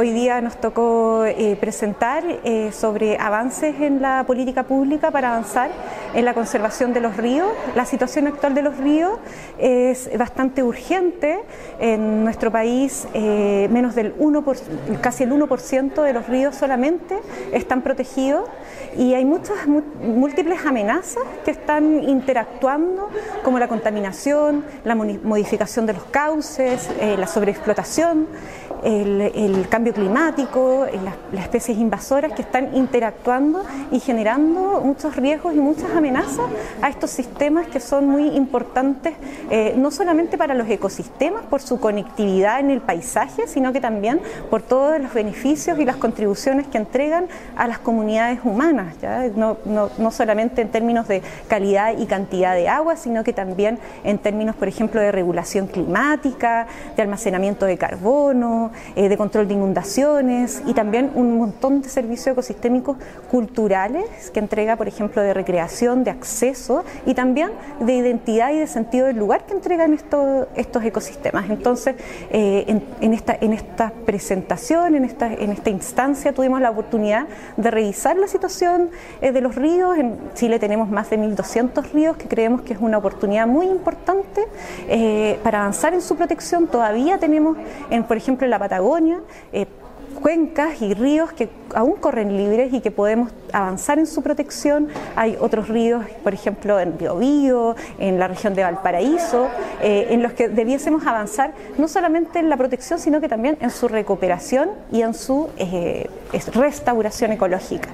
Hoy día nos tocó presentar sobre avances en la política pública para avanzar en la conservación de los ríos. La situación actual de los ríos es bastante urgente. En nuestro país menos del casi el 1% de los ríos solamente están protegidos y hay múltiples amenazas que están interactuando, como la contaminación, la modificación de los cauces, la sobreexplotación, el cambio climático, las especies invasoras que están interactuando y generando muchos riesgos y muchas amenazas a estos sistemas que son muy importantes, no solamente para los ecosistemas por su conectividad en el paisaje, sino que también por todos los beneficios y las contribuciones que entregan a las comunidades humanas, ¿ya? No solamente en términos de calidad y cantidad de agua, sino que también en términos, por ejemplo, de regulación climática, de almacenamiento de carbono, de control de inundaciones y también un montón de servicios ecosistémicos culturales que entrega, por ejemplo, de recreación, de acceso y también de identidad y de sentido del lugar que entregan estos ecosistemas. Entonces, en esta presentación, en esta instancia, tuvimos la oportunidad de revisar la situación de los ríos. En Chile tenemos más de 1.200 ríos, que creemos que es una oportunidad muy importante para avanzar en su protección. Todavía tenemos, por ejemplo, en la Patagonia, cuencas y ríos que aún corren libres y que podemos avanzar en su protección. Hay otros ríos, por ejemplo, en Biobío, en la región de Valparaíso, en los que debiésemos avanzar no solamente en la protección, sino que también en su recuperación y en su restauración ecológica.